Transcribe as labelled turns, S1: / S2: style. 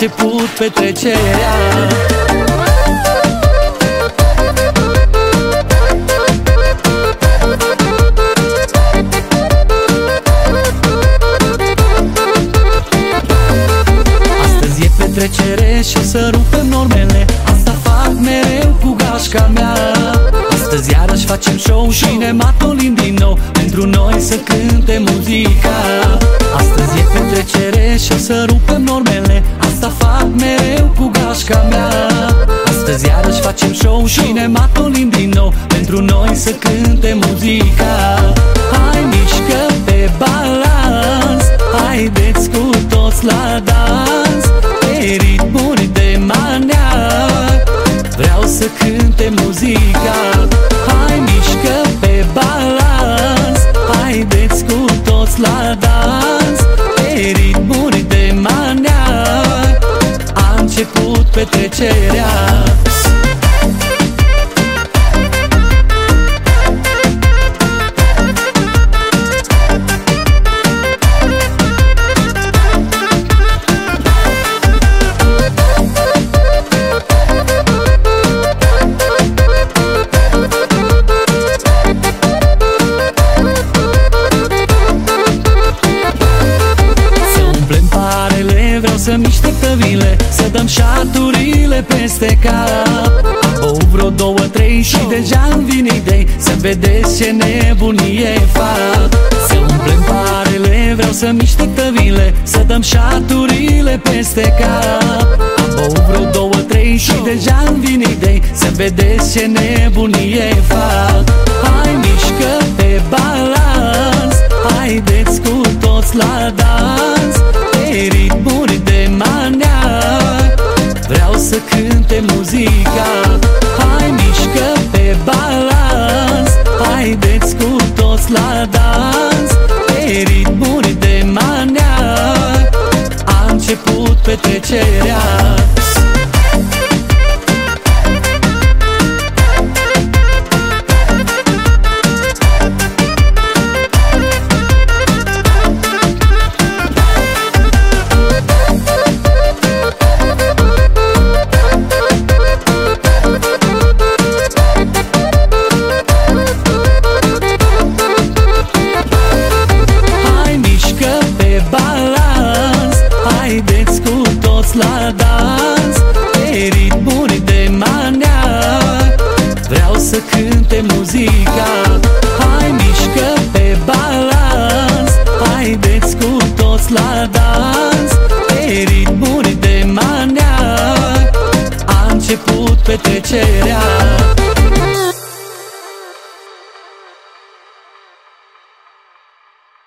S1: început petrecerea. Astăzi e petrecere și o să rupem normele, asta fac mereu cu gașca mea. Astăzi iarăși facem show și ne matolim din nou, pentru noi să cânte muzica. Astăzi e petrecere și o să rupem normele, asta fac mereu cu gașca mea. Astăzi iarăși facem show și ne matolim din nou, pentru noi să cânte muzica. Hai, mișcă pe balans, haideți cu toți la dans, pe ritmuri de maniac, vreau să cânte muzica. Hai, mișcă pe balans, haideți cu toți la dans, pe ritmuri de maniac, a început petrecerea. Să miște tăvile, să dăm șaturile peste cap. Am băut vreo 2-3 și deja îmi vin idei, să vedeți ce nebunie fac. Să umplem parele, vreau să miște tăvile, să dăm șaturile peste cap. Am băut vreo 2-3 și deja îmi vin idei, să vedeți ce nebunie fac. Hai, mișcă pe balans, haideți cu toți la dans, pe ritmuri de maniac, vreau să cânte muzica. Hai, mișcă pe balans, haideți cu toți la dans, pe ritmuri de maniac, a început petrecerea. La dans, pe ritmuri de maniac, vreau să cânte muzica. Hai, mișcă pe balans, haideți cu toți la dans, pe ritmuri de maniac, a început petrecerea.